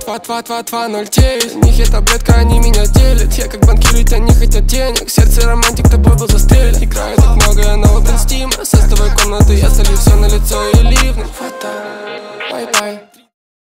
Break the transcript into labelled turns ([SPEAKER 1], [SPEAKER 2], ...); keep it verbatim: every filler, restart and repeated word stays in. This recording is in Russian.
[SPEAKER 1] два два два два ноль девять. Для них я таблетка, они меня делят. Я как банкир, ведь они хотят денег. Сердце романтик, тобой был застрелен. Играю так много, я на open Steam. Со с тобой комнаты, я солью все на лицо и ливны. Бай-бай.